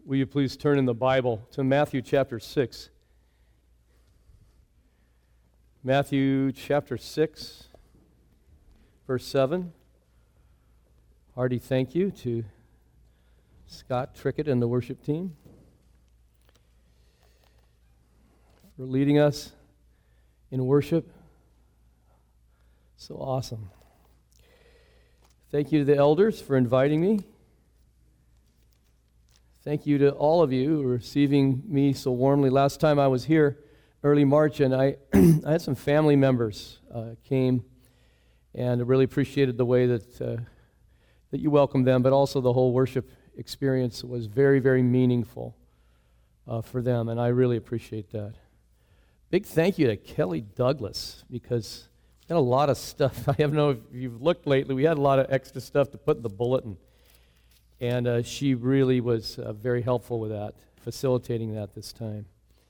Will you please turn in the Bible to Matthew chapter 6? Matthew chapter 6, verse 7. Hearty thank you to Scott Trickett and the worship team for leading us in worship. So awesome. Thank you to the elders for inviting me. Thank you to all of you for receiving me so warmly. Last time I was here, early March, and I had some family members came, and I really appreciated the way that you welcomed them, but also the whole worship experience was very, very meaningful for them, and I really appreciate that. Big thank you to Kelly Douglas, because we had a lot of stuff. I don't know if you've looked lately. We had a lot of extra stuff to put in the bulletin. And she really was very helpful with that, facilitating that this time.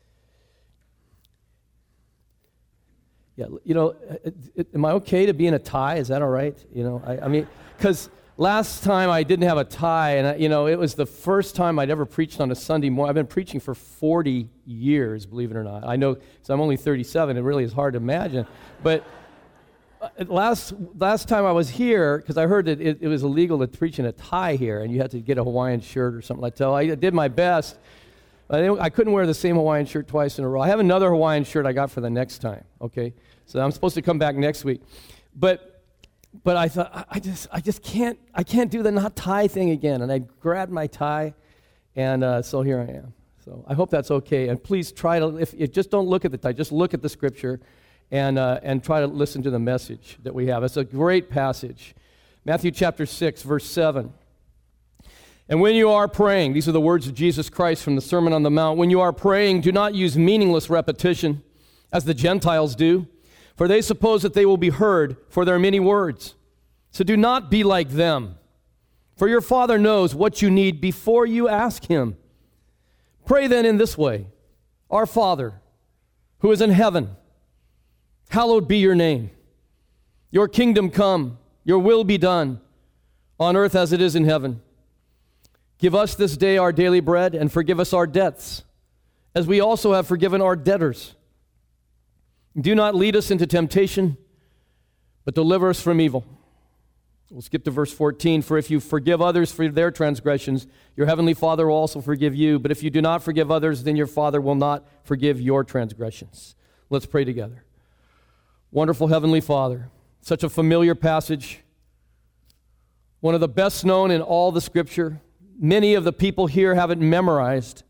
Yeah, you know, am I okay to be in a tie? Is that all right? You know, I mean, because last time I didn't have a tie, and it was the first time I'd ever preached on a Sunday morning. I've been preaching for 40 years, believe it or not. I know, so I'm only 37. It really is hard to imagine, but. Last time I was here, because I heard that it was illegal to preach in a tie here, and you had to get a Hawaiian shirt or something like that. So I did my best. I couldn't wear the same Hawaiian shirt twice in a row. I have another Hawaiian shirt I got for the next time. Okay, so I'm supposed to come back next week, but I thought I just can't do the not tie thing again, and I grabbed my tie, and so here I am. So I hope that's okay, and please try to if just don't look at the tie, just look at the scripture. And try to listen to the message that we have. It's a great passage. Matthew chapter 6, verse 7. And when you are praying, these are the words of Jesus Christ from the Sermon on the Mount. When you are praying, do not use meaningless repetition, as the Gentiles do, for they suppose that they will be heard for their many words. So do not be like them, for your Father knows what you need before you ask Him. Pray then in this way: Our Father, who is in heaven, hallowed be your name. Your kingdom come, your will be done, on earth as it is in heaven. Give us this day our daily bread, and forgive us our debts, as we also have forgiven our debtors. Do not lead us into temptation, but deliver us from evil. We'll skip to verse 14. For if you forgive others for their transgressions, your heavenly Father will also forgive you. But if you do not forgive others, then your Father will not forgive your transgressions. Let's pray together. Wonderful Heavenly Father, such a familiar passage, one of the best known in all the Scripture. Many of the people here have it memorized.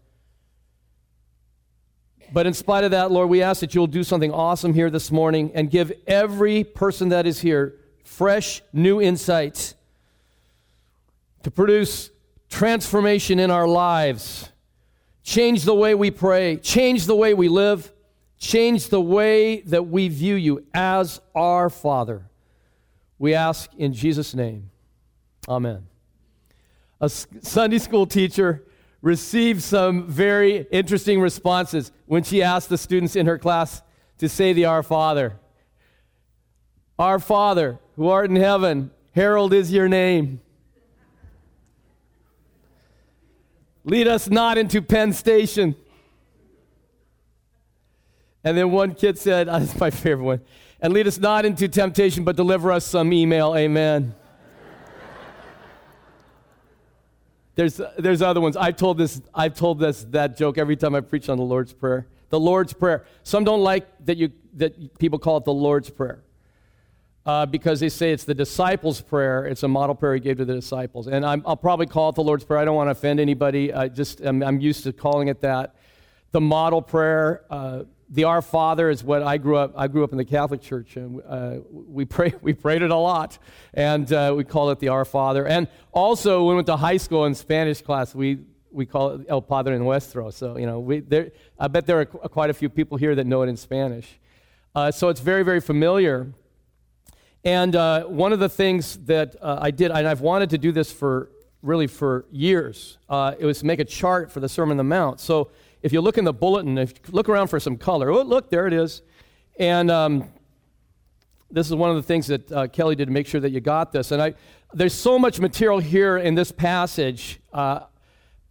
But in spite of that, Lord, we ask that you'll do something awesome here this morning and give every person that is here fresh, new insights to produce transformation in our lives. Change the way we pray, change the way we live, change the way that we view you as our Father. We ask in Jesus' name. Amen. A Sunday school teacher received some very interesting responses when she asked the students in her class to say the Our Father. Our Father, who art in heaven, hallowed is your name. Lead us not into Penn Station. And then one kid said, that's my favorite one, and lead us not into temptation, but deliver us some email, amen. There's other ones. I've told that joke every time I preach on the Lord's Prayer. The Lord's Prayer. Some don't like that people call it the Lord's Prayer because they say it's the disciples' prayer. It's a model prayer he gave to the disciples. And I'll probably call it the Lord's Prayer. I don't want to offend anybody. I'm used to calling it that. The model prayer, the Our Father is what I grew up in the Catholic Church, and we prayed it a lot, and we called it the Our Father. And also, when we went to high school in Spanish class, we call it El Padre Nuestro. So I bet there are quite a few people here that know it in Spanish. So it's very, very familiar. And one of the things that I did, and I've wanted to do this for years, it was to make a chart for the Sermon on the Mount. So if you look in the bulletin, if you look around for some color, oh, look, there it is. And this is one of the things that Kelly did to make sure that you got this. And there's so much material here in this passage.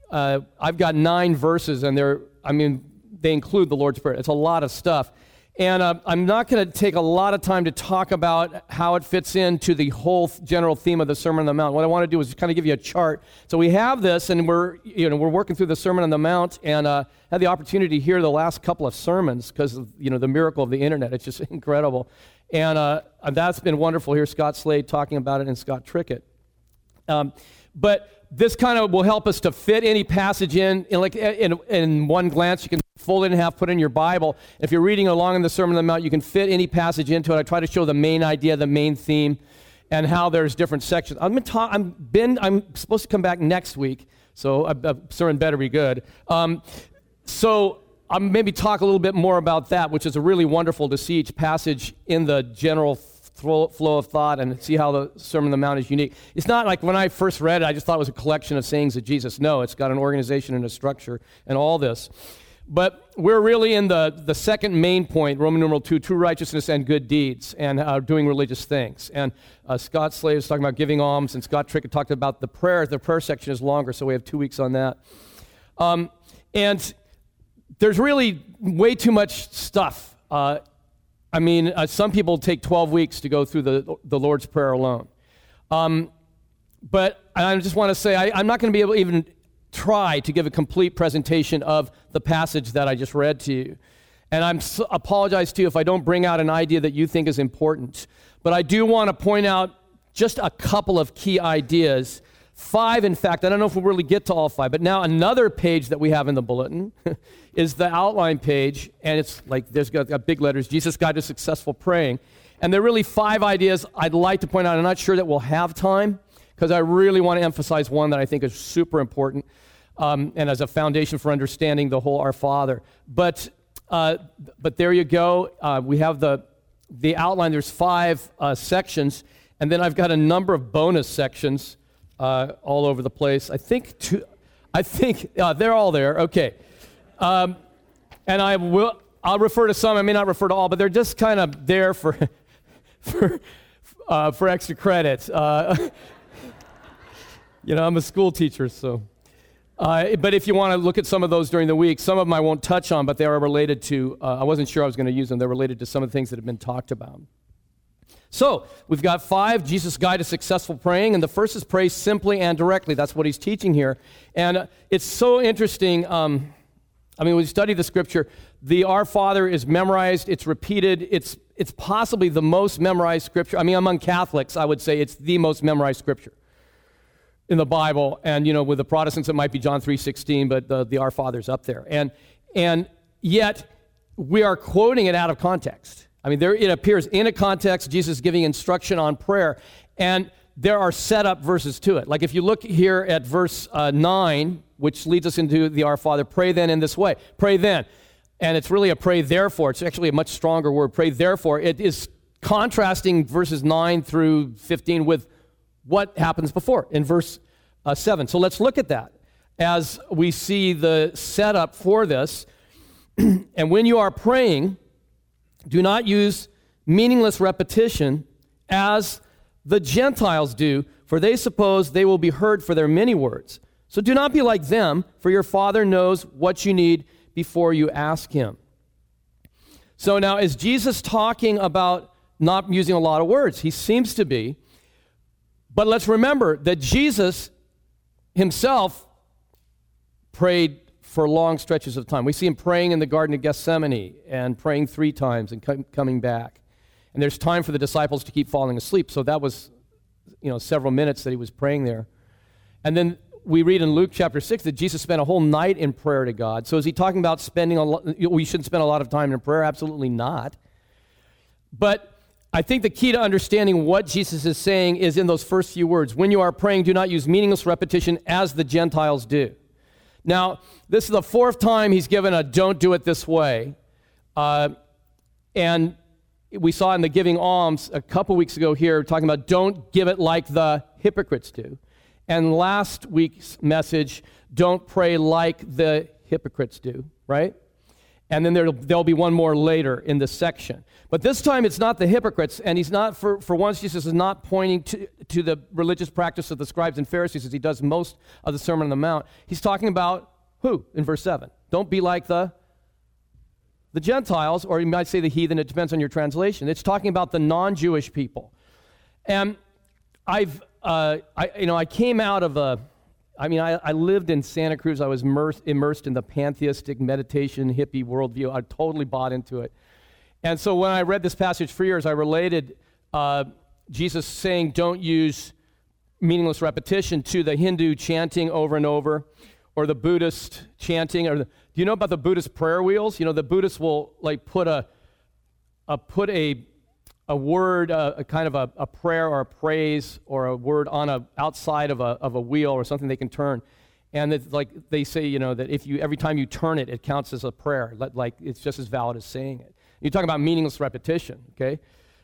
I've got 9 verses, and they include the Lord's Prayer. It's a lot of stuff. And I'm not going to take a lot of time to talk about how it fits into the whole general theme of the Sermon on the Mount. What I want to do is kind of give you a chart. So we have this, and we're working through the Sermon on the Mount, and had the opportunity to hear the last couple of sermons because of the miracle of the internet. It's just incredible, and that's been wonderful. Here's Scott Slade talking about it, and Scott Trickett. But this kind of will help us to fit any passage in one glance. You can fold it in half, put it in your Bible. If you're reading along in the Sermon on the Mount, you can fit any passage into it. I try to show the main idea, the main theme, and how there's different sections. I'm supposed to come back next week, so a sermon better be good. So I'll maybe talk a little bit more about that, which is really wonderful to see each passage in the general flow of thought and see how the Sermon on the Mount is unique. It's not like when I first read it, I just thought it was a collection of sayings of Jesus. No, it's got an organization and a structure and all this. But we're really in the second main point, Roman numeral 2, true righteousness and good deeds, and doing religious things. And Scott Slade is talking about giving alms, and Scott Trickett talked about the prayer. The prayer section is longer, so we have 2 weeks on that. And there's really way too much stuff. Some people take 12 weeks to go through the Lord's Prayer alone. But I just want to say I'm not going to be able to even try to give a complete presentation of the passage that I just read to you. And I apologize to you if I don't bring out an idea that you think is important. But I do want to point out just a couple of key ideas. 5, in fact. I don't know if we'll really get to all 5, but now another page that we have in the bulletin is the outline page, and it's like there's got big letters, Jesus Guide to Successful Praying. And there are really 5 ideas I'd like to point out. I'm not sure that we'll have time, because I really want to emphasize one that I think is super important, and as a foundation for understanding the whole Our Father. But there you go. We have the outline. There's 5 sections, and then I've got a number of bonus sections all over the place. I think they're all there. Okay, and I'll refer to some. I may not refer to all, but they're just kind of there for extra credit. I'm a school teacher, so. But if you want to look at some of those during the week, some of them I won't touch on, but they are related to. I wasn't sure I was going to use them. They're related to some of the things that have been talked about. So, we've got 5, Jesus' Guide to Successful Praying, and the first is pray simply and directly. That's what he's teaching here. And it's so interesting. When we study the Scripture, the Our Father is memorized, it's repeated, it's possibly the most memorized Scripture. Among Catholics, I would say it's the most memorized Scripture in the Bible. And, with the Protestants, it might be John 3:16, but the Our Father's up there. And yet, we are quoting it out of context. It appears in a context, Jesus giving instruction on prayer, and there are setup verses to it. Like if you look here at verse 9, which leads us into the Our Father, pray then in this way. Pray then. And it's really a pray therefore. It's actually a much stronger word, pray therefore. It is contrasting verses 9 through 15 with what happens before in verse 7. So let's look at that as we see the setup for this. And when you are praying, do not use meaningless repetition as the Gentiles do, for they suppose they will be heard for their many words. So do not be like them, for your Father knows what you need before you ask him. So now, is Jesus talking about not using a lot of words? He seems to be. But let's remember that Jesus himself prayed for long stretches of time. We see him praying in the Garden of Gethsemane and praying 3 times and coming back. And there's time for the disciples to keep falling asleep. So that was, several minutes that he was praying there. And then we read in Luke chapter 6 that Jesus spent a whole night in prayer to God. So is he talking about we shouldn't spend a lot of time in prayer? Absolutely not. But I think the key to understanding what Jesus is saying is in those first few words. When you are praying, do not use meaningless repetition as the Gentiles do. Now, this is the 4th time he's given a don't do it this way. And we saw in the giving alms a couple weeks ago here talking about don't give it like the hypocrites do. And last week's message, don't pray like the hypocrites do, right? And then there'll be one more later in this section. But this time it's not the hypocrites, and he's not, for once, Jesus is not pointing to the religious practice of the scribes and Pharisees as he does most of the Sermon on the Mount. He's talking about who in verse 7? Don't be like the Gentiles, or you might say the heathen. It depends on your translation. It's talking about the non-Jewish people. And I came out of I lived in Santa Cruz. I was immersed in the pantheistic meditation hippie worldview. I totally bought into it. And so when I read this passage for years, I related Jesus saying, don't use meaningless repetition, to the Hindu chanting over and over, or the Buddhist chanting. Do you know about the Buddhist prayer wheels? You know, the Buddhists will like put a word, a kind of a prayer or a praise or a word on outside of a wheel or something they can turn, and it's like they say, you know, that if you every time you turn it, it counts as a prayer. Like it's just as valid as saying it. You talk about meaningless repetition, okay?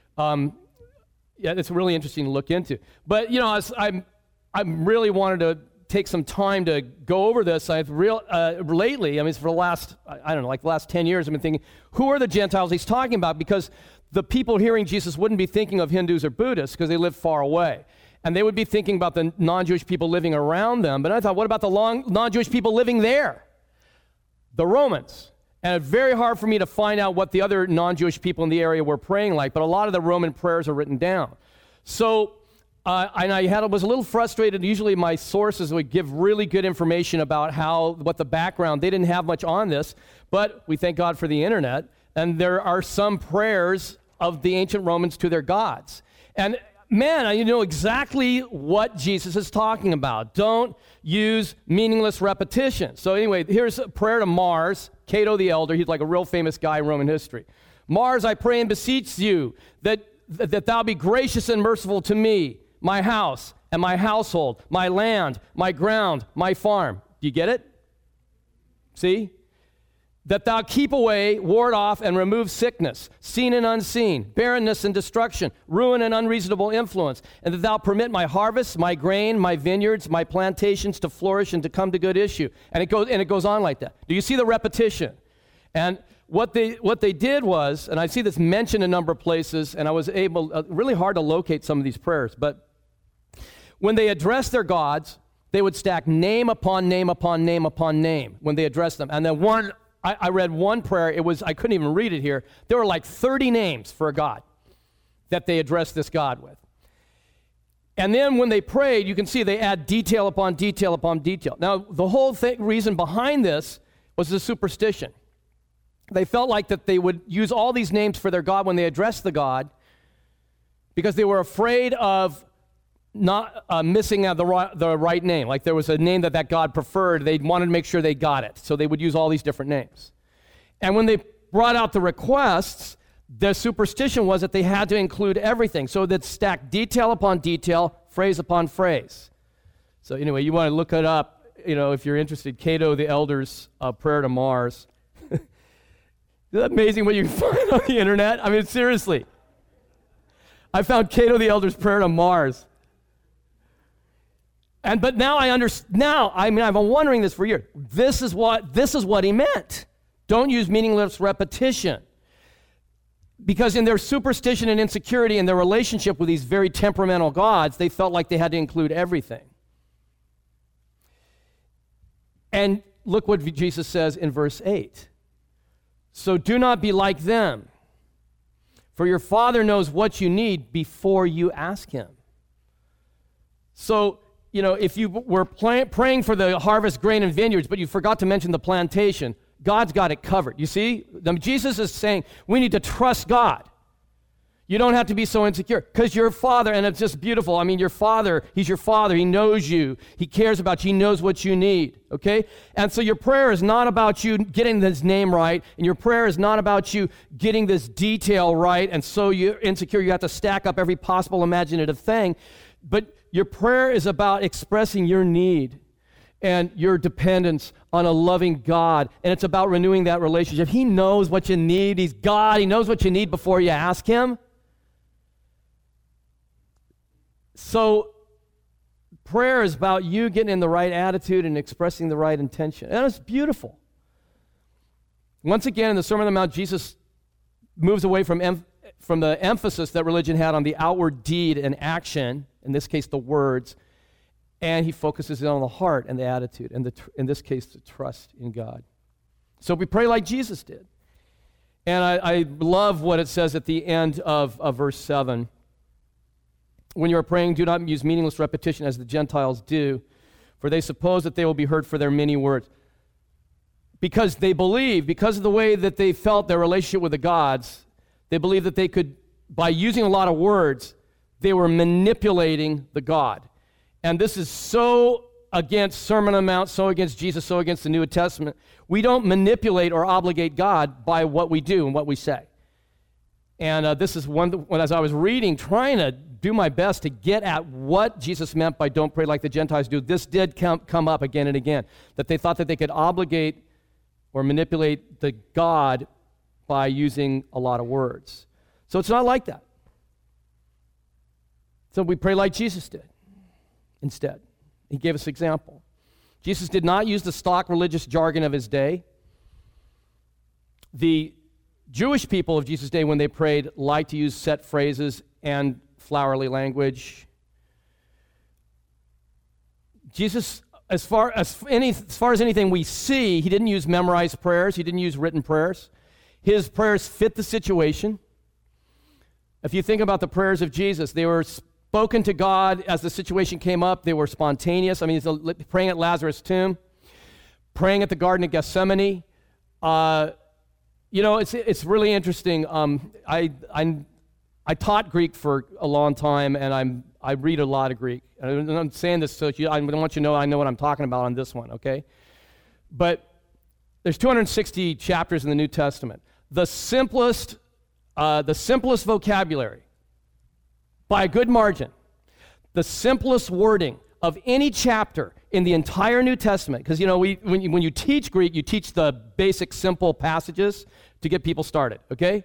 Yeah, it's really interesting to look into. But you know, I really wanted to take some time to go over this. Lately, I mean, for the last, I don't know, like the last 10 years, I've been thinking, who are the Gentiles he's talking about? Because the people hearing Jesus wouldn't be thinking of Hindus or Buddhists because they live far away. And they would be thinking about the non-Jewish people living around them. But I thought, what about the non-Jewish people living there? The Romans. And it's very hard for me to find out what the other non-Jewish people in the area were praying like, but a lot of the Roman prayers are written down. So, and I was a little frustrated. Usually my sources would give really good information about what the background, they didn't have much on this, but we thank God for the internet. And there are some prayers of the ancient Romans to their gods. And man, you know exactly what Jesus is talking about. Don't use meaningless repetition. So anyway, here's a prayer to Mars, Cato the Elder. He's like a real famous guy in Roman history. Mars, I pray and beseech you that thou be gracious and merciful to me, my house and my household, my land, my ground, my farm. Do you get it? See? That thou keep away, ward off, and remove sickness, seen and unseen, barrenness and destruction, ruin and unreasonable influence, and that thou permit my harvests, my grain, my vineyards, my plantations to flourish and to come to good issue. And it goes on like that. Do you see the repetition? And what they did was, and I see this mentioned in a number of places, and I was able, really hard to locate some of these prayers, but when they addressed their gods, they would stack name upon name upon name upon name when they addressed them. And then I read one prayer, I couldn't even read it here. There were like 30 names for a God that they addressed this God with. And then when they prayed, you can see they add detail upon detail upon detail. Now, the whole reason behind this was the superstition. They felt like that they would use all these names for their God when they addressed the God because they were afraid of not missing the right name. Like there was a name that God preferred. They wanted to make sure they got it. So they would use all these different names. And when they brought out the requests, the superstition was that they had to include everything. So that stacked detail upon detail, phrase upon phrase. So anyway, you want to look it up, you know, if you're interested. Cato the Elder's prayer to Mars. Isn't that amazing what you can find on the internet? I mean, seriously. I found Cato the Elder's prayer to Mars. But now I understand. I've been wondering this for years. This is what he meant. Don't use meaningless repetition. Because in their superstition and insecurity in their relationship with these very temperamental gods, they felt like they had to include everything. And look what Jesus says in verse 8. So do not be like them, for your Father knows what you need before you ask Him. So, you know, if you were praying for the harvest, grain, and vineyards, but you forgot to mention the plantation, God's got it covered. You see? Jesus is saying we need to trust God. You don't have to be so insecure because your Father, and it's just beautiful. I mean, your Father, He's your Father. He knows you. He cares about you. He knows what you need, okay? And so your prayer is not about you getting this name right, and your prayer is not about you getting this detail right, and so you're insecure. You have to stack up every possible imaginative thing. But your prayer is about expressing your need and your dependence on a loving God, and it's about renewing that relationship. He knows what you need. He's God. He knows what you need before you ask Him. So prayer is about you getting in the right attitude and expressing the right intention. And it's beautiful. Once again, in the Sermon on the Mount, Jesus moves away from the emphasis that religion had on the outward deed and action, in this case, the words, and he focuses on the heart and the attitude, and in this case, the trust in God. So we pray like Jesus did. And I love what it says at the end of verse 7. When you are praying, do not use meaningless repetition as the Gentiles do, for they suppose that they will be heard for their many words. Because they believe, because of the way that they felt their relationship with the gods, they believe that they could, by using a lot of words, they were manipulating the God. And this is so against Sermon on the Mount, so against Jesus, so against the New Testament. We don't manipulate or obligate God by what we do and what we say. And this is one, as I was reading, trying to do my best to get at what Jesus meant by don't pray like the Gentiles do. This did come up again and again, that they thought that they could obligate or manipulate the God by using a lot of words. So it's not like that. So we pray like Jesus did instead. He gave us an example. Jesus did not use the stock religious jargon of his day. The Jewish people of Jesus' day, when they prayed, liked to use set phrases and flowery language. Jesus, as far as anything we see, he didn't use memorized prayers. He didn't use written prayers. His prayers fit the situation. If you think about the prayers of Jesus, they were spoken to God as the situation came up. They were spontaneous. I mean, he's praying at Lazarus' tomb, praying at the Garden of Gethsemane. It's really interesting. I taught Greek for a long time, and I read a lot of Greek. And I'm saying this so I want you to know I know what I'm talking about on this one, okay? But there's 260 chapters in the New Testament. The simplest vocabulary, by a good margin, the simplest wording of any chapter in the entire New Testament, because when you teach Greek, you teach the basic simple passages to get people started, okay?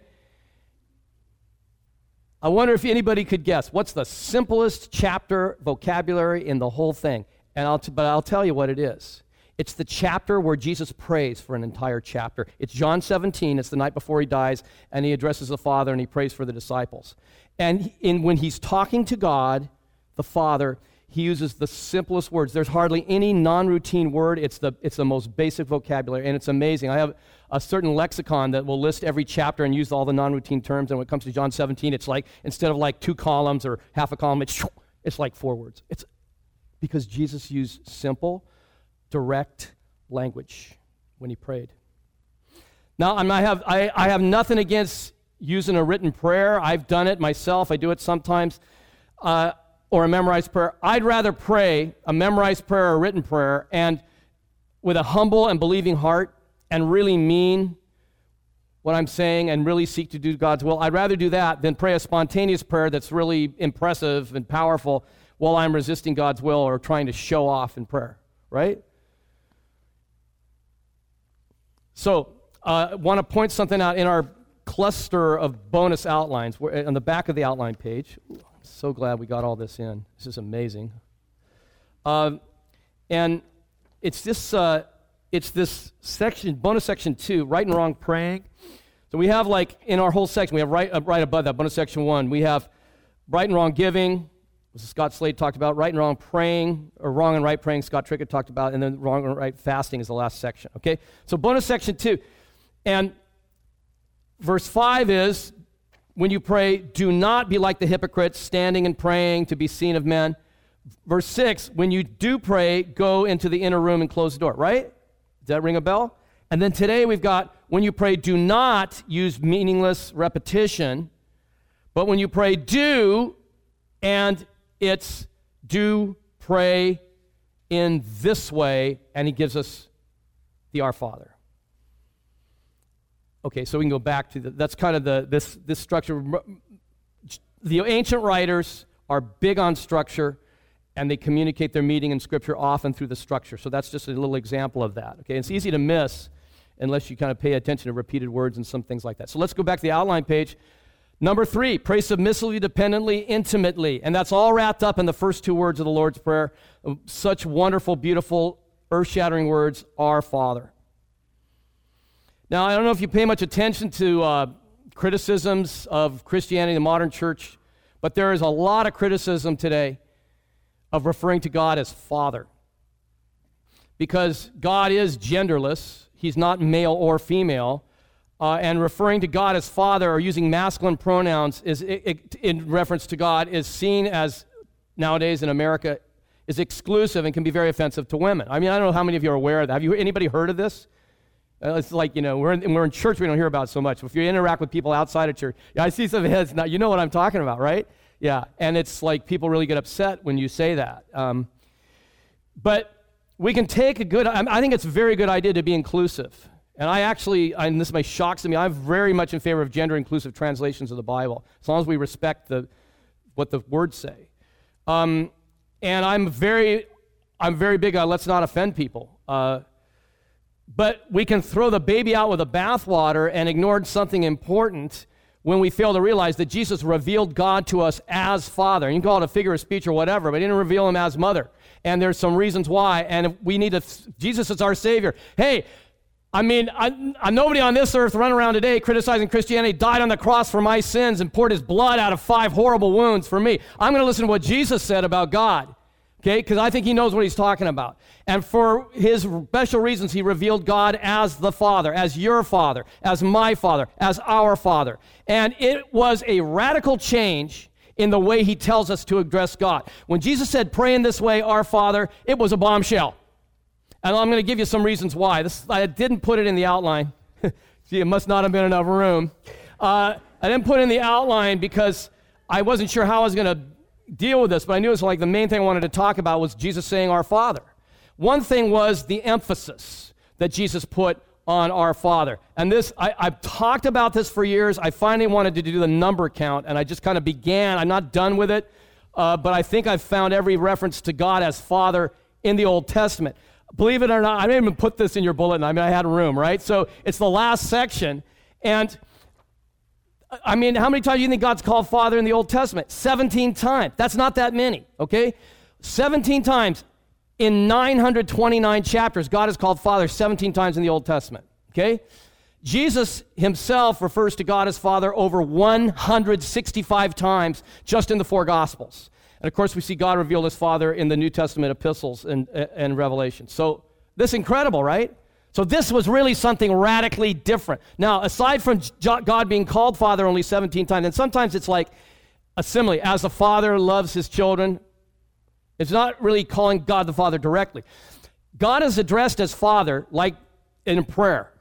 I wonder if anybody could guess what's the simplest chapter vocabulary in the whole thing. But I'll tell you what it is. It's the chapter where Jesus prays for an entire chapter. It's John 17. It's the night before he dies, and he addresses the Father, and he prays for the disciples. And when he's talking to God, the Father, he uses the simplest words. There's hardly any non-routine word. It's the most basic vocabulary, and it's amazing. I have a certain lexicon that will list every chapter and use all the non-routine terms, and when it comes to John 17, it's like, instead of like 2 columns or half a column, it's like 4 words. It's because Jesus used simple, direct language when he prayed. Now, I have nothing against using a written prayer. I've done it myself. I do it sometimes. Or a memorized prayer. I'd rather pray a memorized prayer or a written prayer and with a humble and believing heart and really mean what I'm saying and really seek to do God's will. I'd rather do that than pray a spontaneous prayer that's really impressive and powerful while I'm resisting God's will or trying to show off in prayer, right? So I want to point something out in our cluster of bonus outlines on the back of the outline page. I'm so glad we got all this in. This is amazing. And it's this section, bonus section 2, right and wrong praying. So we have, like, in our whole section, we have right above that, bonus section 1, we have right and wrong giving, as Scott Slade talked about, right and wrong praying, or wrong and right praying, Scott Trickett talked about, and then wrong and right fasting is the last section, okay? So bonus section 2. And verse 5 is, when you pray, do not be like the hypocrites, standing and praying to be seen of men. Verse 6, when you do pray, go into the inner room and close the door, right? Does that ring a bell? And then today we've got, when you pray, do not use meaningless repetition, but when you pray, do, and it's do pray in this way, and he gives us the Our Father. Okay, so we can go back to that's kind of this structure. The ancient writers are big on structure, and they communicate their meaning in Scripture often through the structure. So that's just a little example of that. Okay, it's easy to miss unless you kind of pay attention to repeated words and some things like that. So let's go back to the outline page. Number 3, pray submissively, dependently, intimately. And that's all wrapped up in the first 2 words of the Lord's Prayer. Such wonderful, beautiful, earth-shattering words, Our Father. Now, I don't know if you pay much attention to criticisms of Christianity, the modern church, but there is a lot of criticism today of referring to God as Father. Because God is genderless, he's not male or female, and referring to God as Father or using masculine pronouns in reference to God is seen as, nowadays in America, is exclusive and can be very offensive to women. I mean, I don't know how many of you are aware of that. Have anybody heard of this? It's like, we're in church, we don't hear about it so much. If you interact with people outside of church, I see some heads now, you know what I'm talking about, right? Yeah, and it's like people really get upset when you say that. But we can take I think it's a very good idea to be inclusive. And this may shock to me, I'm very much in favor of gender-inclusive translations of the Bible, as long as we respect what the words say. And I'm very big on let's not offend people. But we can throw the baby out with the bathwater and ignore something important when we fail to realize that Jesus revealed God to us as Father. You can call it a figure of speech or whatever, but he didn't reveal him as Mother. And there's some reasons why, and we need to, Jesus is our Savior. Hey, I mean, nobody on this earth running around today criticizing Christianity died on the cross for my sins and poured his blood out of 5 horrible wounds for me. I'm going to listen to what Jesus said about God, okay, because I think he knows what he's talking about. And for his special reasons, he revealed God as the Father, as your Father, as my Father, as our Father. And it was a radical change in the way he tells us to address God. When Jesus said, pray in this way, our Father, it was a bombshell. And I'm going to give you some reasons why. I didn't put it in the outline. Gee, it must not have been enough room. I didn't put it in the outline because I wasn't sure how I was going to deal with this, but I knew it was like the main thing I wanted to talk about was Jesus saying our Father. One thing was the emphasis that Jesus put on our Father. And this, I've talked about this for years. I finally wanted to do the number count, and I just kind of began. I'm not done with it, but I think I've found every reference to God as Father in the Old Testament. Believe it or not, I didn't even put this in your bulletin. I mean, I had room, right? So it's the last section. And, I mean, how many times do you think God's called Father in the Old Testament? 17 times. That's not that many, okay? 17 times in 929 chapters, God is called Father 17 times in the Old Testament, okay? Jesus himself refers to God as Father over 165 times just in the 4 Gospels. And of course, we see God revealed as Father in the New Testament epistles and Revelation. So this is incredible, right? So this was really something radically different. Now, aside from God being called Father only 17 times, and sometimes it's like a simile, as the Father loves his children, it's not really calling God the Father directly. God is addressed as Father, like in prayer,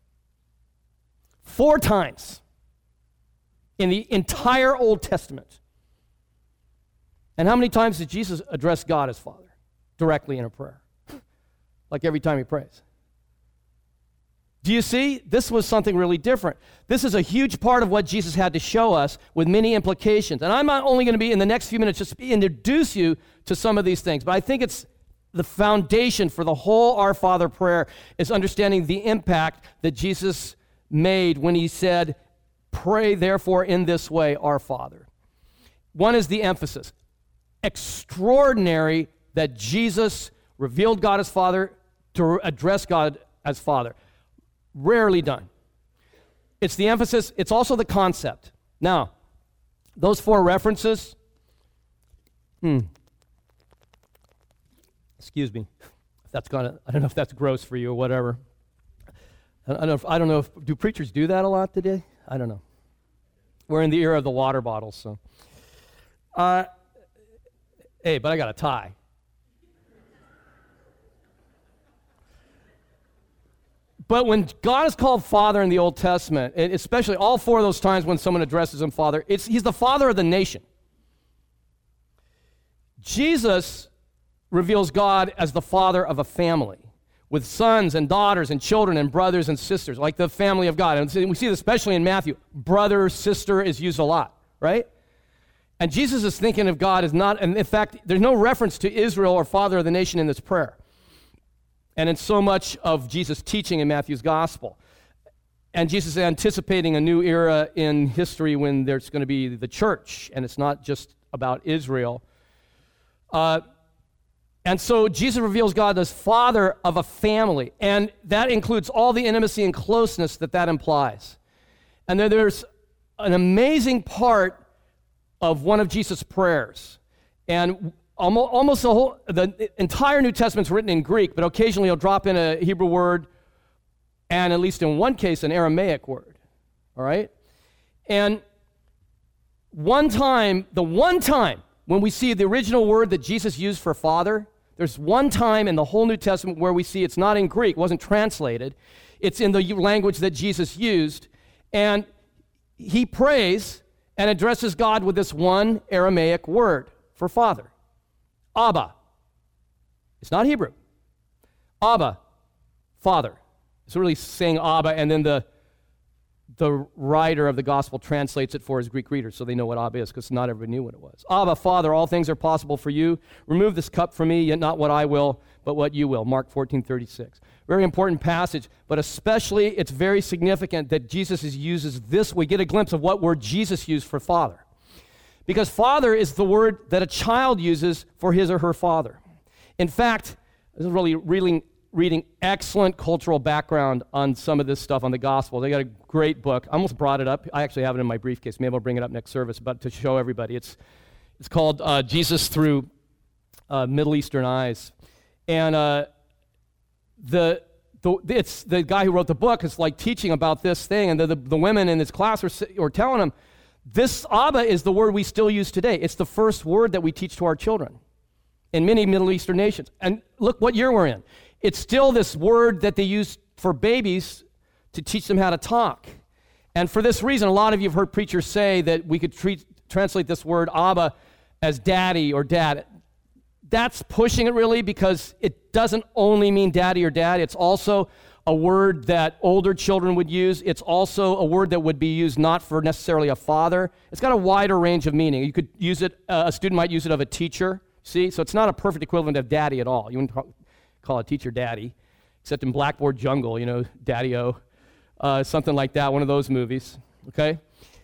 4 times in the entire Old Testament. And how many times did Jesus address God as Father directly in a prayer? Like every time he prays. Do you see? This was something really different. This is a huge part of what Jesus had to show us with many implications. And I'm not only going to be, in the next few minutes, just introduce you to some of these things, but I think it's the foundation for the whole Our Father prayer is understanding the impact that Jesus made when he said, pray therefore in this way, our Father. One is the emphasis. Extraordinary that Jesus revealed God as Father to address God as Father. Rarely done. It's the emphasis. It's also the concept. Now, those 4 references, excuse me, if that's gonna, I don't know if that's gross for you or whatever. I don't know if do preachers do that a lot today? I don't know. We're in the era of the water bottles, so. Hey, but I got a tie. But when God is called Father in the Old Testament, and especially all 4 of those times when someone addresses him Father, he's the Father of the nation. Jesus reveals God as the father of a family with sons and daughters and children and brothers and sisters, like the family of God. And we see this especially in Matthew. Brother, sister is used a lot, right? And Jesus is thinking of God as not, and in fact, there's no reference to Israel or Father of the nation in this prayer. And in so much of Jesus' teaching in Matthew's gospel. And Jesus is anticipating a new era in history when there's going to be the church, and it's not just about Israel. And so Jesus reveals God as father of a family, and that includes all the intimacy and closeness that implies. And then there's an amazing part of one of Jesus' prayers, and almost the entire New Testament's written in Greek, but occasionally he'll drop in a Hebrew word, and at least in one case, an Aramaic word, all right? And the one time when we see the original word that Jesus used for father, there's one time in the whole New Testament where we see it's not in Greek, wasn't translated. It's in the language that Jesus used. And he prays and addresses God with this one Aramaic word for father. Abba. It's not Hebrew. Abba, father. It's really saying Abba, and then the writer of the gospel translates it for his Greek readers so they know what Abba is, because not everybody knew what it was. Abba, Father, all things are possible for you. Remove this cup from me, yet not what I will, but what you will. Mark 14:36. Very important passage, but especially it's very significant that Jesus uses this. We get a glimpse of what word Jesus used for father. Because father is the word that a child uses for his or her father. In fact, this is really reading excellent cultural background on some of this stuff on the gospel. They got a great book. I almost brought it up. I actually have it in my briefcase. Maybe I'll bring it up next service, but to show everybody. It's called Jesus Through Middle Eastern Eyes. And it's the guy who wrote the book is like teaching about this thing, and the women in his class were telling him, this Abba is the word we still use today. It's the first word that we teach to our children in many Middle Eastern nations. And look what year we're in. It's still this word that they use for babies to teach them how to talk. And for this reason, a lot of you have heard preachers say that we could translate this word Abba as daddy or dad. That's pushing it really, because it doesn't only mean daddy or dad. It's also a word that older children would use. It's also a word that would be used not for necessarily a father. It's got a wider range of meaning. You could use it, a student might use it of a teacher, see? So it's not a perfect equivalent of daddy at all. You wouldn't call a teacher daddy, except in Blackboard Jungle, Daddy-O, something like that, one of those movies, okay?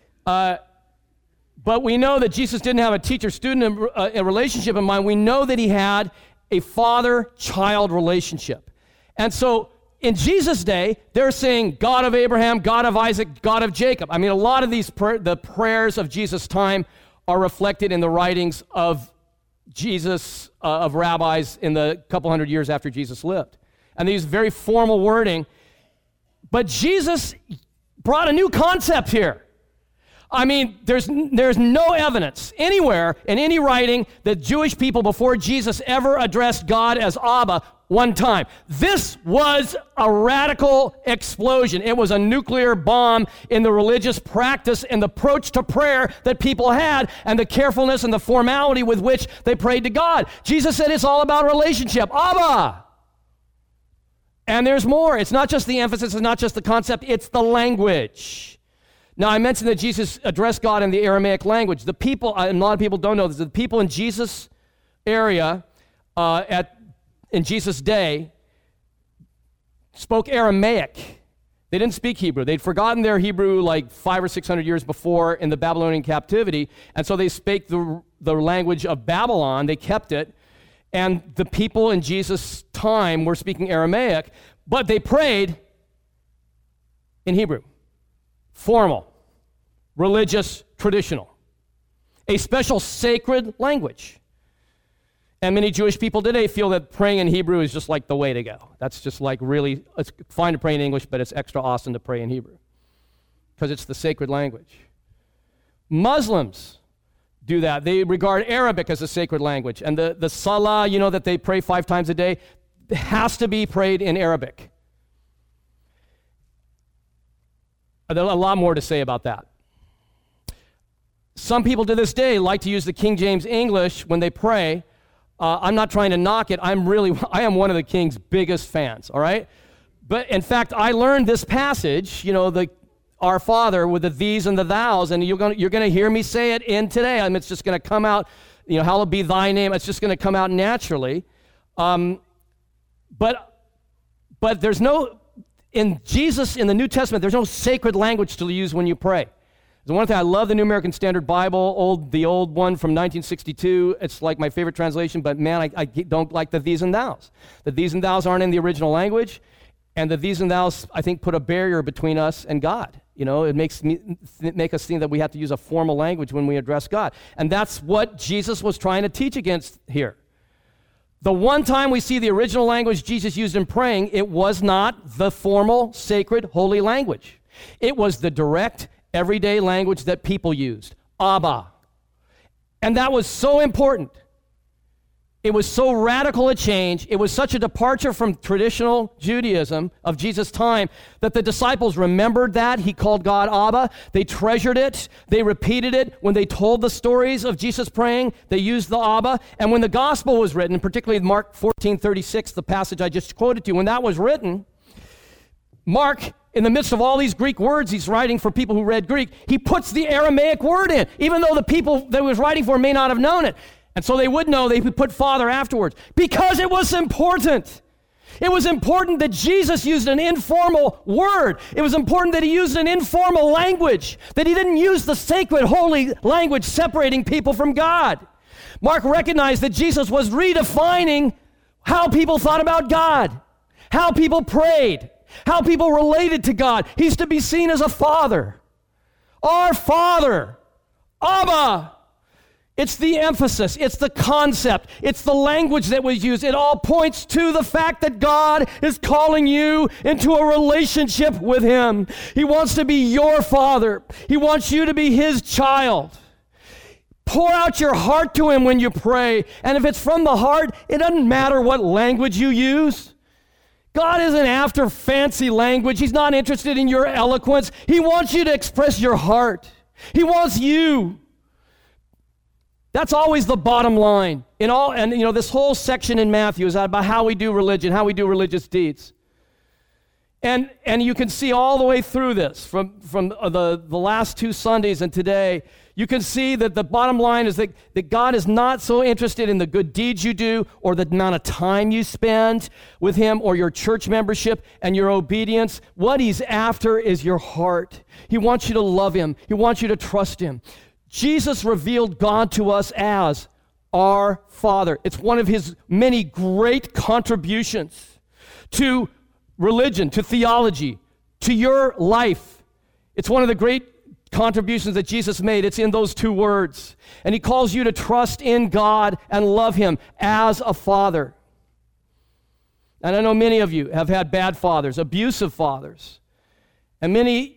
But we know that Jesus didn't have a teacher-student relationship in mind. We know that he had a father-child relationship. And so in Jesus' day, they're saying God of Abraham, God of Isaac, God of Jacob. I mean, a lot of the prayers of Jesus' time are reflected in the writings of Jesus, of rabbis in the couple hundred years after Jesus lived. And they use very formal wording. But Jesus brought a new concept here. I mean, there's no evidence anywhere in any writing that Jewish people before Jesus ever addressed God as Abba one time. This was a radical explosion. It was a nuclear bomb in the religious practice and the approach to prayer that people had, and the carefulness and the formality with which they prayed to God. Jesus said it's all about relationship. Abba! And there's more. It's not just the emphasis, it's not just the concept, it's the language. Now, I mentioned that Jesus addressed God in the Aramaic language. The people, and a lot of people don't know this, the people in Jesus' area in Jesus' day spoke Aramaic. They didn't speak Hebrew. They'd forgotten their Hebrew like 500 or 600 years before in the Babylonian captivity, and so they spake the language of Babylon. They kept it, and the people in Jesus' time were speaking Aramaic, but they prayed in Hebrew. Formal, religious, traditional, a special sacred language. And many Jewish people today feel that praying in Hebrew is just like the way to go. That's just like really, it's fine to pray in English, but it's extra awesome to pray in Hebrew because it's the sacred language. Muslims do that. They regard Arabic as a sacred language. And the salah, that they pray 5 times a day, has to be prayed in Arabic. There's a lot more to say about that. Some people to this day like to use the King James English when they pray. I'm not trying to knock it. I am one of the King's biggest fans, all right? But in fact, I learned this passage, the Our Father with the these and the thous, and you're going to hear me say it in today. I mean, it's just going to come out, hallowed be thy name. It's just going to come out naturally. But there's no, in Jesus, in the New Testament, there's no sacred language to use when you pray. The one thing, I love the New American Standard Bible, the old one from 1962. It's like my favorite translation, but man, I don't like the these and thous. The these and thous aren't in the original language, and the these and thous, I think, put a barrier between us and God. You know, it make us think that we have to use a formal language when we address God. And that's what Jesus was trying to teach against here. The one time we see the original language Jesus used in praying, it was not the formal, sacred, holy language. It was the direct, everyday language that people used, Abba. And that was so important. It was so radical a change. It was such a departure from traditional Judaism of Jesus' time that the disciples remembered that. He called God Abba. They treasured it. They repeated it. When they told the stories of Jesus praying, they used the Abba. And when the gospel was written, particularly Mark 14:36, the passage I just quoted to you, when that was written, Mark, in the midst of all these Greek words he's writing for people who read Greek, he puts the Aramaic word in, even though the people that he was writing for may not have known it. And so they would know, they would put Father afterwards, because it was important. It was important that Jesus used an informal word. It was important that he used an informal language, that he didn't use the sacred, holy language separating people from God. Mark recognized that Jesus was redefining how people thought about God, how people prayed, how people related to God. He's to be seen as a father. Our Father, Abba. It's the emphasis, it's the concept, it's the language that was used. It all points to the fact that God is calling you into a relationship with him. He wants to be your father. He wants you to be his child. Pour out your heart to him when you pray. And if it's from the heart, it doesn't matter what language you use. God isn't after fancy language. He's not interested in your eloquence. He wants you to express your heart. He wants you. That's always the bottom line. This whole section in Matthew is about how we do religion, how we do religious deeds. And you can see all the way through this, from the last two Sundays and today, you can see that the bottom line is that God is not so interested in the good deeds you do or the amount of time you spend with him or your church membership and your obedience. What he's after is your heart. He wants you to love him. He wants you to trust him. Jesus revealed God to us as our Father. It's one of his many great contributions to religion, to theology, to your life. It's one of the great contributions that Jesus made. It's in those two words. And he calls you to trust in God and love him as a father. And I know many of you have had bad fathers, abusive fathers. And many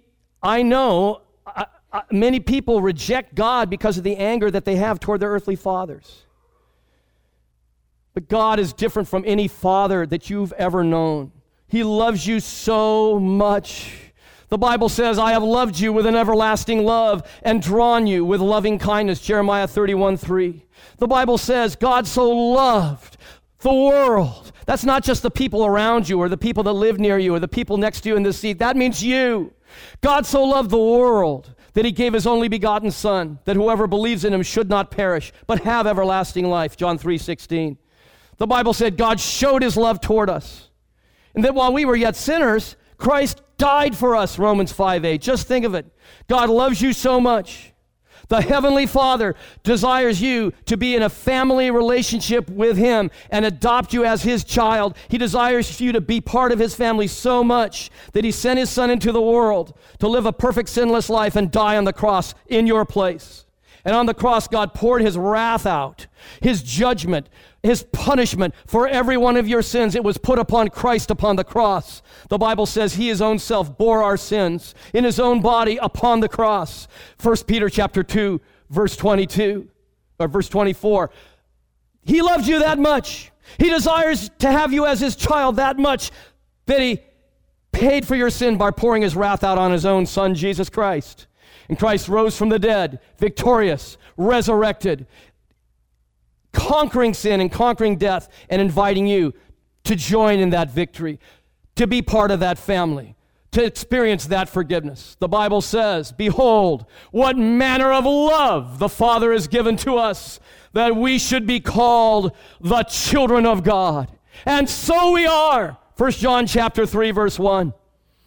people reject God because of the anger that they have toward their earthly fathers. But God is different from any father that you've ever known. He loves you so much. The Bible says, I have loved you with an everlasting love and drawn you with loving kindness, Jeremiah 31:3. The Bible says, God so loved the world. That's not just the people around you or the people that live near you or the people next to you in the seat. That means you. God so loved the world that he gave his only begotten Son, that whoever believes in him should not perish, but have everlasting life, John 3:16. The Bible said God showed his love toward us, and that while we were yet sinners, Christ died for us, Romans 5:8. Just think of it. God loves you so much. The Heavenly Father desires you to be in a family relationship with him and adopt you as his child. He desires you to be part of his family so much that he sent his Son into the world to live a perfect, sinless life and die on the cross in your place. And on the cross, God poured his wrath out, his judgment, his punishment for every one of your sins. It was put upon Christ upon the cross. The Bible says he his own self bore our sins in his own body upon the cross. 1 Peter chapter 2, verse 22, or verse 24. He loved you that much. He desires to have you as his child that much that he paid for your sin by pouring his wrath out on his own Son, Jesus Christ. And Christ rose from the dead, victorious, resurrected, conquering sin and conquering death, and inviting you to join in that victory, to be part of that family, to experience that forgiveness. The Bible says, behold, what manner of love the Father has given to us, that we should be called the children of God. And so we are. 1 John chapter 3, verse 1.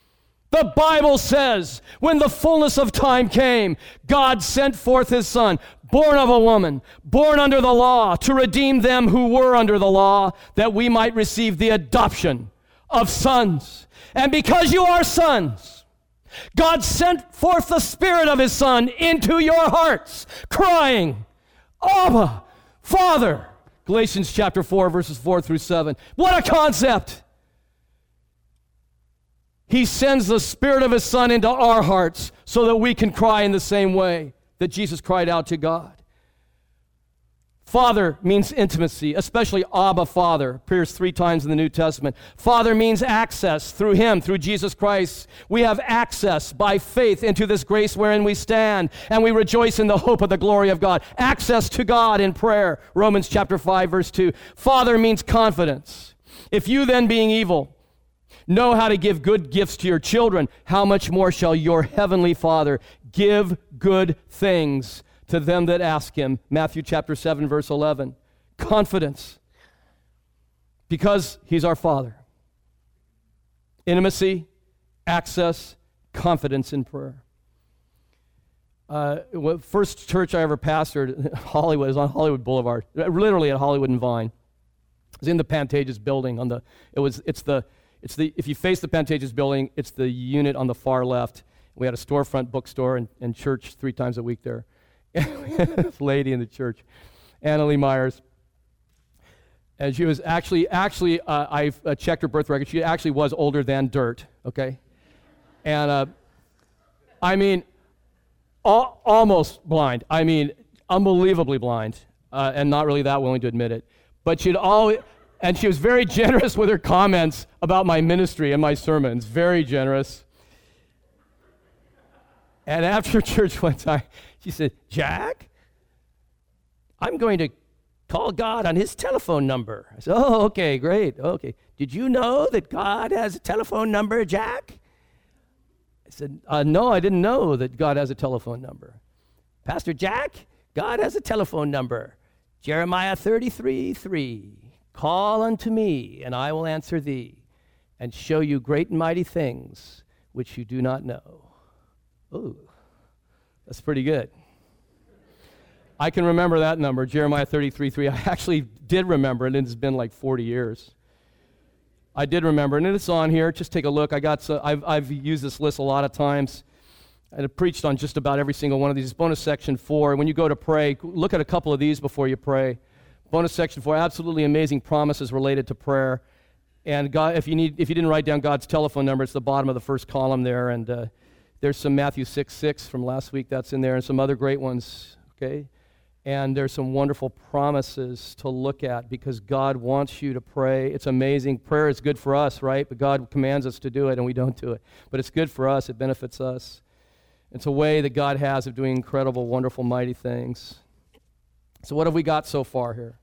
The Bible says, when the fullness of time came, God sent forth his Son, born of a woman, born under the law, to redeem them who were under the law, that we might receive the adoption of sons. And because you are sons, God sent forth the Spirit of his Son into your hearts, crying, Abba, Father. Galatians chapter 4, verses 4 through 7. What a concept! He sends the Spirit of his Son into our hearts so that we can cry in the same way that Jesus cried out to God. Father means intimacy, especially Abba, Father, appears 3 times in the New Testament. Father means access through him, through Jesus Christ. We have access by faith into this grace wherein we stand, and we rejoice in the hope of the glory of God. Access to God in prayer, Romans chapter 5, verse 2. Father means confidence. If you then, being evil, know how to give good gifts to your children, how much more shall your heavenly Father give good things to them that ask him? Matthew chapter 7, verse 11. Confidence. Because he's our Father. Intimacy, access, confidence in prayer. First church I ever pastored, Hollywood, is on Hollywood Boulevard, literally at Hollywood and Vine. It was in the Pantages building. If you face the Pantages building, it's the unit on the far left. We had a storefront bookstore and church 3 times a week there. We had this lady in the church, Anna Lee Myers, and she was actually I checked her birth record. She actually was older than dirt, okay? And I mean, almost blind. I mean, unbelievably blind, and not really that willing to admit it. But she was very generous with her comments about my ministry and my sermons, very generous. And after church one time, she said, Jack, I'm going to call God on his telephone number. I said, oh, okay, great, okay. Did you know that God has a telephone number, Jack? I said, no, I didn't know that God has a telephone number. Pastor Jack, God has a telephone number. Jeremiah 33:3. Call unto me, and I will answer thee, and show you great and mighty things which you do not know. Ooh, that's pretty good. I can remember that number, Jeremiah 33:3. I actually did remember it, and it's been like 40 years. I did remember, and it's on here. Just take a look. I've used this list a lot of times. I've preached on just about every single one of these. Bonus section 4. When you go to pray, look at a couple of these before you pray. Bonus section 4, absolutely amazing promises related to prayer. And God, if you didn't write down God's telephone number, it's the bottom of the first column there. And there's some Matthew 6:6 from last week that's in there, and some other great ones. Okay, and there's some wonderful promises to look at because God wants you to pray. It's amazing. Prayer is good for us, right? But God commands us to do it, and we don't do it. But it's good for us. It benefits us. It's a way that God has of doing incredible, wonderful, mighty things. So what have we got so far here?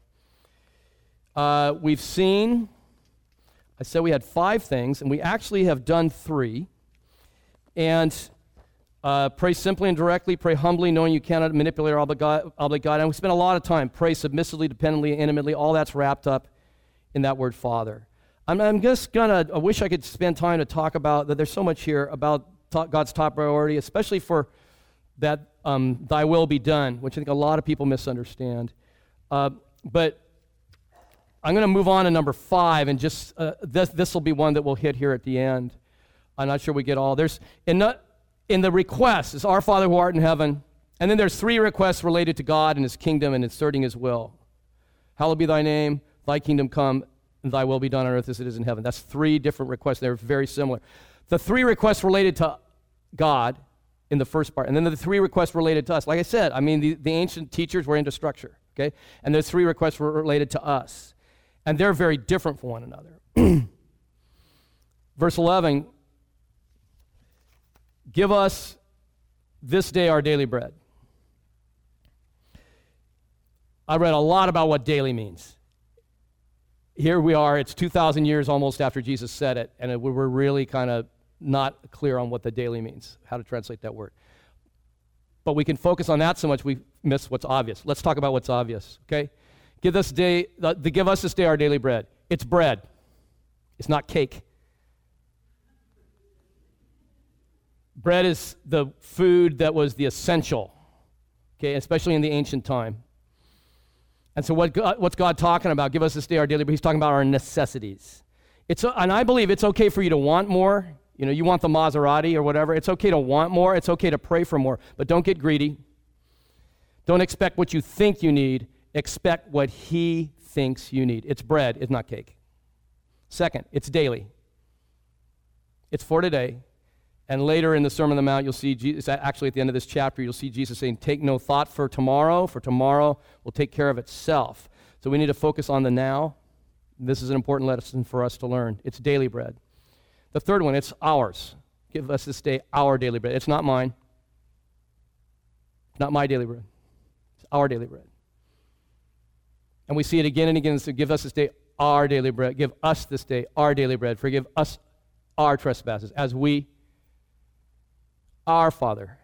We've seen, I said we had 5 things, and we actually have done 3. And pray simply and directly, pray humbly, knowing you cannot manipulate or obligate God. And we spent a lot of time, pray submissively, dependently, intimately. All that's wrapped up in that word Father. I'm just going to, I wish I could spend time to talk about, that there's so much here about God's top priority, especially for that thy will be done, which I think a lot of people misunderstand. But I'm going to move on to number 5, and just this will be one that we'll hit here at the end. I'm not sure we get all. There's in the request is our Father who art in heaven, and then there's 3 requests related to God and his kingdom and inserting his will. Hallowed be thy name, thy kingdom come, and thy will be done on earth as it is in heaven. That's 3 different requests. They're very similar. The 3 requests related to God in the first part, and then the 3 requests related to us. Like I said, I mean, the ancient teachers were into structure, okay? And there's 3 requests were related to us. And they're very different from one another. Verse 11, give us this day our daily bread. I read a lot about what daily means. Here we are, it's 2,000 years almost after Jesus said it, and we're really kind of not clear on what the daily means, how to translate that word. But we can focus on that so much we miss what's obvious. Let's talk about what's obvious, okay? Give us this day our daily bread. It's bread. It's not cake. Bread is the food that was the essential, okay, especially in the ancient time. And so what's God talking about? Give us this day our daily bread. He's talking about our necessities. And I believe it's okay for you to want more. You know, you want the Maserati or whatever. It's okay to want more. It's okay to pray for more. But don't get greedy. Don't expect what you think you need. Expect what he thinks you need. It's bread. It's not cake. Second, it's daily. It's for today. And later in the Sermon on the Mount, you'll see Jesus, actually at the end of this chapter, you'll see Jesus saying, take no thought for tomorrow will take care of itself. So we need to focus on the now. This is an important lesson for us to learn. It's daily bread. The third one, it's ours. Give us this day our daily bread. It's not mine. It's not my daily bread. It's our daily bread. And we see it again and again. So give us this day our daily bread. Give us this day our daily bread. Forgive us our trespasses as we, our Father.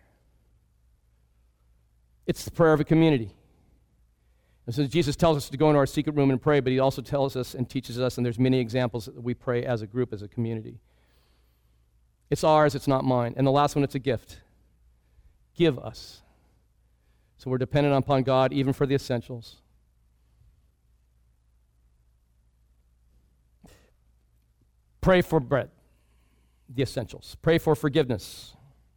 It's the prayer of a community. And so Jesus tells us to go into our secret room and pray, but he also tells us and teaches us, and there's many examples that we pray as a group, as a community. It's ours, it's not mine. And the last one, it's a gift. Give us. So we're dependent upon God even for the essentials. Pray for bread, the essentials. Pray for forgiveness.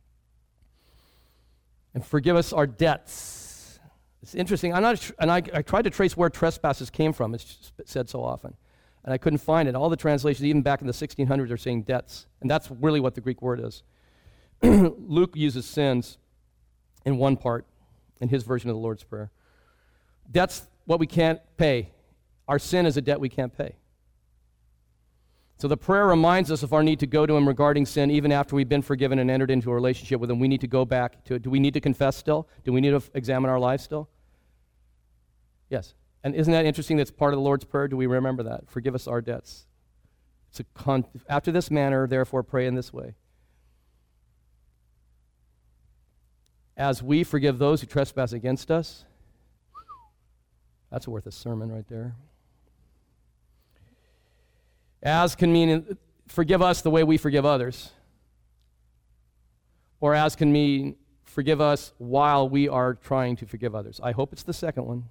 And forgive us our debts. It's interesting. I tried to trace where trespasses came from. It's said so often. And I couldn't find it. All the translations, even back in the 1600s, are saying debts. And that's really what the Greek word is. Luke uses sins in one part in his version of the Lord's Prayer. Debt's what we can't pay. Our sin is a debt we can't pay. So the prayer reminds us of our need to go to him regarding sin even after we've been forgiven and entered into a relationship with him. We need to go back to it. Do we need to confess still? Do we need to examine our lives still? Yes. And isn't that interesting that's part of the Lord's Prayer? Do we remember that? Forgive us our debts. After this manner, therefore, pray in this way. As we forgive those who trespass against us. That's worth a sermon right there. As can mean forgive us the way we forgive others. Or as can mean forgive us while we are trying to forgive others. I hope it's the second one.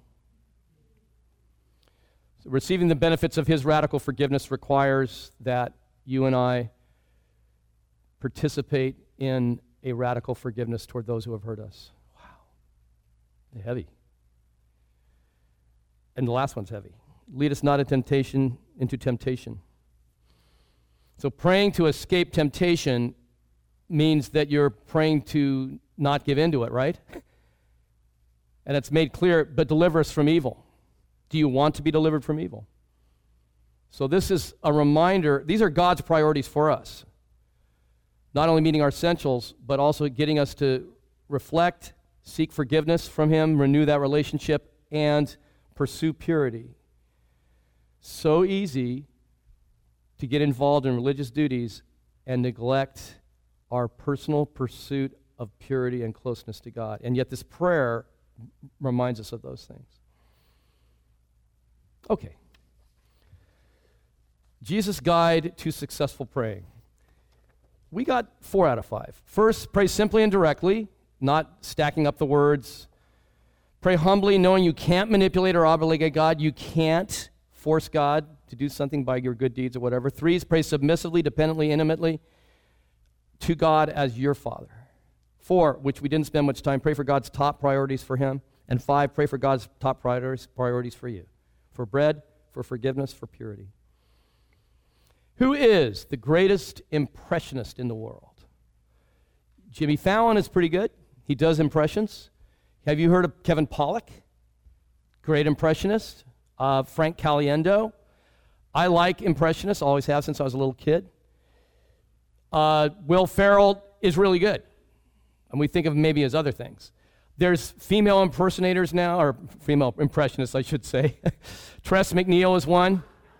So receiving the benefits of his radical forgiveness requires that you and I participate in a radical forgiveness toward those who have hurt us. Wow. They're heavy. And the last one's heavy. Lead us not into temptation. So praying to escape temptation means that you're praying to not give in to it, right? And it's made clear, but deliver us from evil. Do you want to be delivered from evil? So this is a reminder. These are God's priorities for us. Not only meeting our essentials, but also getting us to reflect, seek forgiveness from him, renew that relationship, and pursue purity. So easy to get involved in religious duties and neglect our personal pursuit of purity and closeness to God. And yet this prayer reminds us of those things. Okay. Jesus' guide to successful praying. We got 4 out of 5. First, pray simply and directly, not stacking up the words. Pray humbly, knowing you can't manipulate or obligate God. You can't force God to do something by your good deeds or whatever. 3 is pray submissively, dependently, intimately to God as your Father. 4, which we didn't spend much time, pray for God's top priorities for him. And 5, pray for God's top priorities for you. For bread, for forgiveness, for purity. Who is the greatest impressionist in the world? Jimmy Fallon is pretty good. He does impressions. Have you heard of Kevin Pollak? Great impressionist. Frank Caliendo. I like impressionists, always have since I was a little kid. Will Ferrell is really good. And we think of maybe as other things. There's female impersonators now, or female impressionists, I should say. Tress MacNeille is one.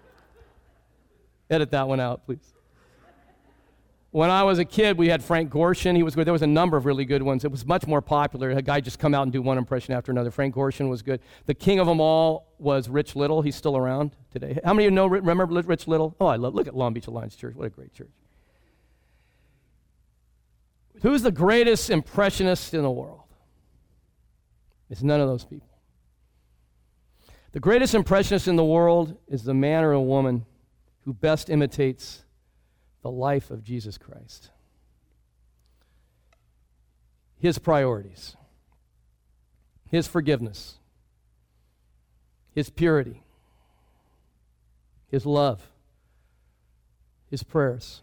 Edit that one out, please. When I was a kid, we had Frank Gorshin. He was good. There was a number of really good ones. It was much more popular. A guy just come out and do one impression after another. Frank Gorshin was good. The king of them all was Rich Little. He's still around today. How many of you remember Rich Little? Oh, look at Long Beach Alliance Church. What a great church. Who's the greatest impressionist in the world? It's none of those people. The greatest impressionist in the world is the man or a woman who best imitates the life of Jesus Christ. His priorities, his forgiveness, his purity, his love, his prayers.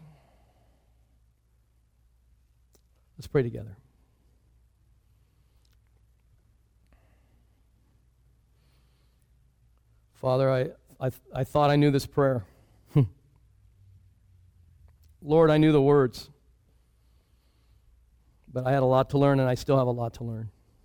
Let's pray together. Father, I thought I knew this prayer. Lord, I knew the words, but I had a lot to learn, and I still have a lot to learn.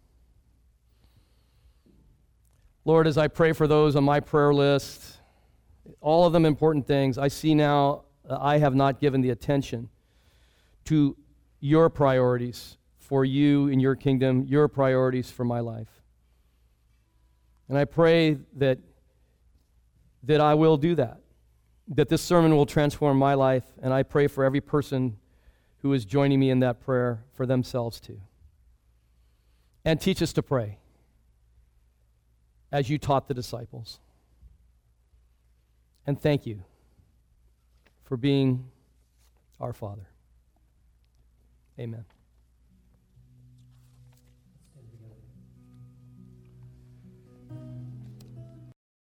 Lord, as I pray for those on my prayer list, all of them important things, I see now I have not given the attention to your priorities for you in your kingdom, your priorities for my life. And I pray that I will do that this sermon will transform my life, and I pray for every person who is joining me in that prayer for themselves too. And teach us to pray as you taught the disciples. And thank you for being our Father. Amen.